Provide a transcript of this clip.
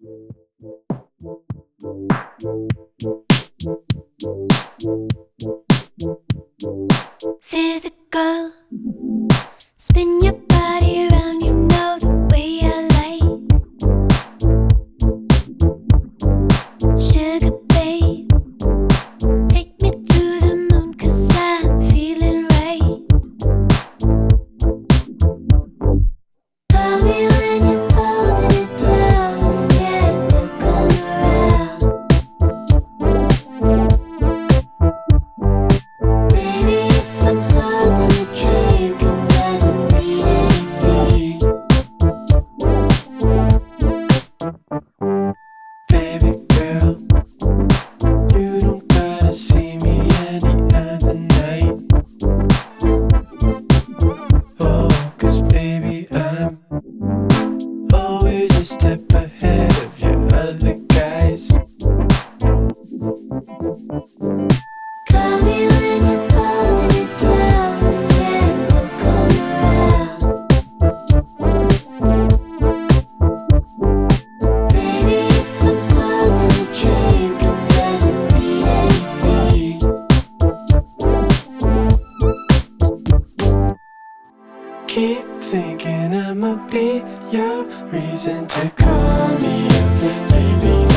Physical, spin your body around, you know the way I like. Sugar babe, take me to the moon, 'cause I'm feeling right. Call me when you're holding it down, yeah, we'll come around. Baby, if I'm holding a drink, it doesn't mean anything. Baby girl, you don't gotta see me any other night. Oh, 'cause baby, I'm always a step ahead of you other guys. Call me when you're holding it down, yeah, we'll come around. Baby, if I'm holding a drink, it doesn't mean anything. Keep thinking I'ma be your reason to call me up, baby.